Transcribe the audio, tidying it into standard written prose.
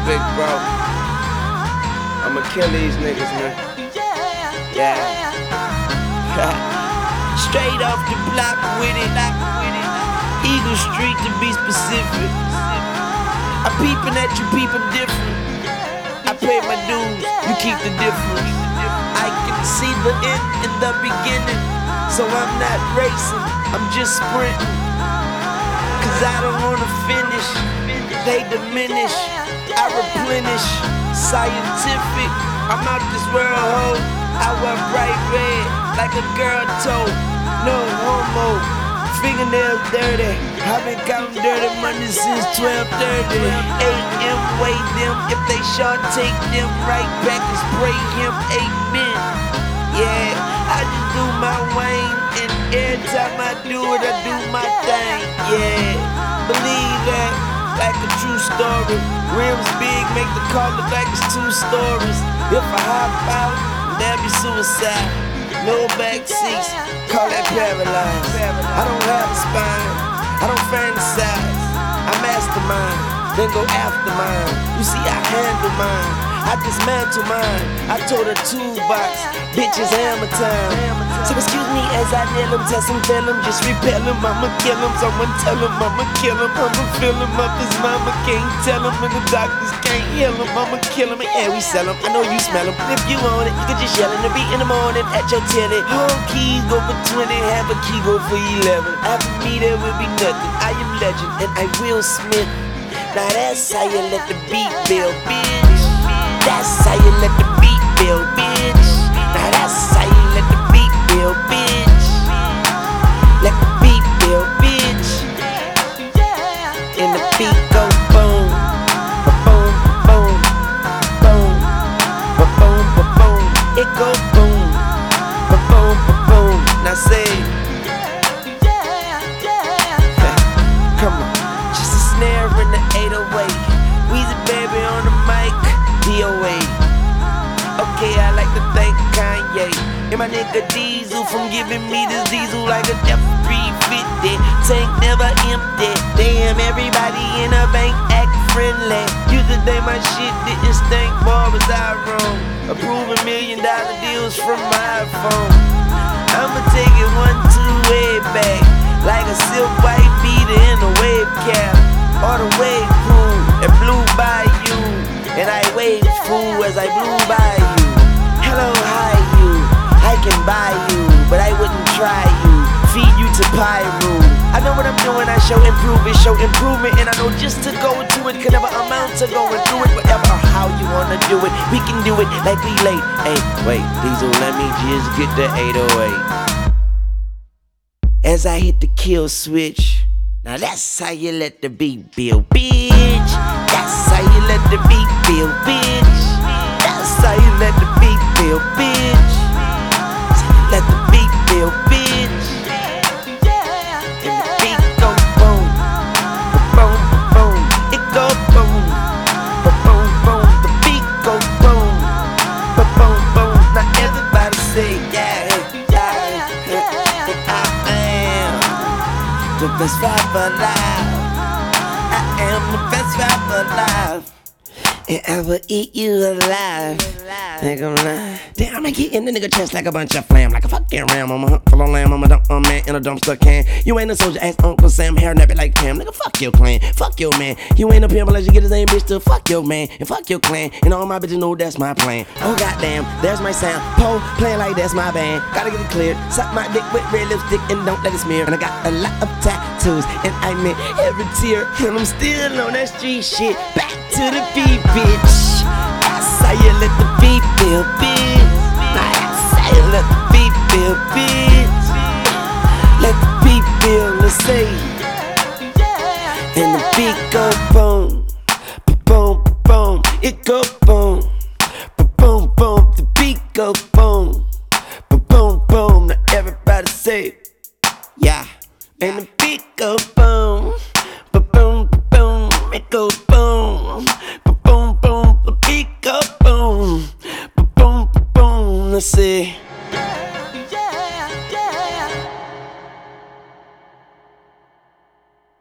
big bro. I'ma kill these niggas, man. Yeah. Straight off the block with it. Eagle Street to be specific. I'm peeping at you, peeping different. I pay my dues, you keep the difference. I can see the end in the beginning, so I'm not racing, I'm just sprinting. Cause I don't wanna finish, they diminish, I replenish. Scientific, I'm out this world, ho. I wear bright red, like a girl toe. No homo, fingernails dirty. I've been counting dirty money since 12:30 a.m. Weigh them, if they short, take them right back and spray him, amen. Yeah, I just do my Wayne, and every time I do it, I do my thing. Yeah, believe that, like a true story. Rims big, make the car look like it's 2 stories. If I hop out, that'd be suicide. No back seats, call that paralyzed. I don't have a spine, I don't fantasize. I mastermind, then go after mine. You see, I handle mine, I dismantle mine. I told her toolbox, bitches hammer time. So excuse me as I nail him, test him, tell him, just repel him. I'ma kill him, someone tell him I'ma kill him. I'ma fill him up, his mama can't tell him, and the doctors can't heal him. I'ma kill him, and yeah, we sell him. I know you smell him. If you want it, you can just yell in the beat in the morning at your telly. Whole keys go for 20, half a key go for 11. After me there will be nothing. I am legend, and I Will Smith. Now that's how you let the beat build, bitch. That's how you let the beat build, bitch. Now that's how you let the beat build, bitch. Let the beat build, bitch. And the beat go boom, ba-boom, ba-boom, boom, ba-boom, ba-boom. It go boom, ba-boom, ba-boom. Now say, come on, just a snare in the 808. Weezy baby on the mic, DOA. Okay, I like to thank Kanye and my nigga Diesel from giving me this diesel like a F-350. Tank never empty. Damn, everybody in the bank act friendly. Used to think my shit didn't stink, boy, was I wrong. Approving $1 million deals from my phone. I'ma take it 1, 2 way back, like a silk white beater in a wave cap, or the wave pool that blew by you, and I waved fool as I blew by you. Hello, hi you, I can buy you, but I wouldn't try you, feed you to Pyro. I know what I'm doing, I show improvement, and I know just to go into it can never amount to going through it. Whatever or how you wanna do it, we can do it like we late. Hey, wait, Diesel, let me just get the 808. As I hit the kill switch, now that's how you let the beat build, bitch. That's how you let the beat build, bitch. That's how you let the beat build, bitch. Let the beat build, bitch. And the beat go boom, boom, boom. It go boom, boom, boom. The beat go boom, boom, boom. Now everybody say yeah, yeah. I am the best rapper alive. I am the best rapper alive. And I will eat you alive. Nigga lie. Damn, I get in the nigga chest like a bunch of flam. Like a fucking ram. I'm a hunt full of lamb. I'm a dump man in a dumpster can. You ain't a soldier, ass Uncle Sam. Hair nappy like Pam. Nigga, fuck your clan. Fuck your man. You ain't a pimp unless you get the same bitch to fuck your man. And fuck your clan. And all my bitches know that's my plan. Oh goddamn, there's my sound. Pole playing like that's my band. Gotta get it cleared. Suck my dick with red lipstick and don't let it smear. And I got a lot of tattoos. And I meant every tear. And I'm still on that street shit. Back to the beat, bitch. That's how you let the beat build, bitch. That's how you let the beat build, bitch. Let the beat build, let's say. And the beat go boom, boom, boom. It go boom, boom, boom. The beat go boom, boom, boom. Now everybody say, yeah. And the beat go boom, boom, boom. It go boom, boom, boom. The beat go boom, boom, boom. Let's see.